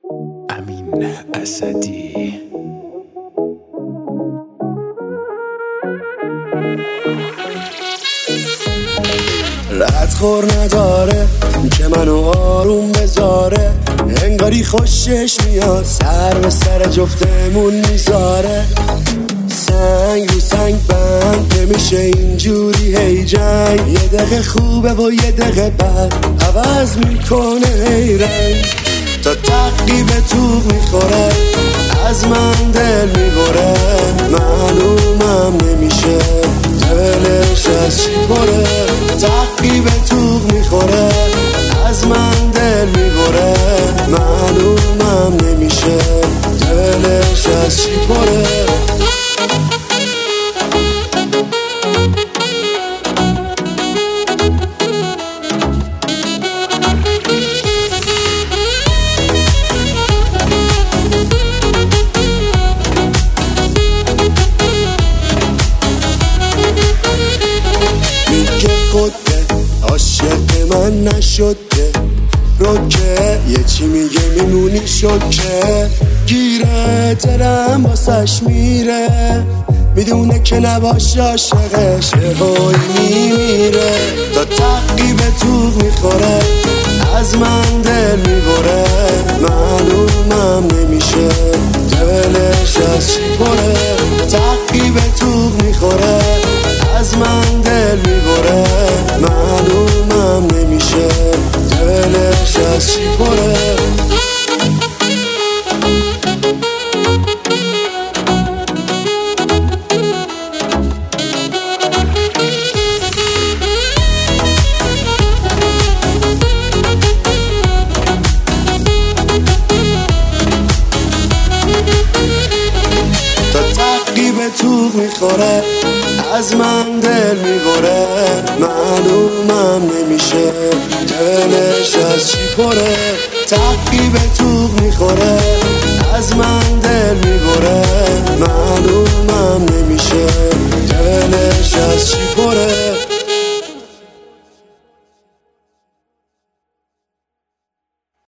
امین اسدی. ردخور نداره که منو آروم بذاره، انگاری خوشش میاد سر به سر جفتمون میذاره. سنگ رو سنگ بند نمیشه اینجوری هی جنگ، یه دقیقه خوبه و یه دقیقه بعد عوض میکنه هی رنگ. تا تقیب توق میخوره از من دل میبره، معلومم نمیشه دلش از چی پره. تقیب توق میخوره از من دل میبره، معلومم نمیشه دلش از چی پره. عاشق من نشده روکه، یه چی میگه میمونی شکه. گیره دلم واسش میره، میدونه که نباشه عاشقش یهویی میمیره. تا تقیب توق میخوره از من دل میبره، معلومم نمیشه دلش از چی پره. تقیب توق میخوره از من دل میبره، معلومم نمیشه دلش از چی پره. تا تقیب توق میخوره از من دل میبره، معلومم نمیشه دلش از چی پره. تقیب توق میخوره از من دل میبره، معلومم نمیشه دلش از چی پره.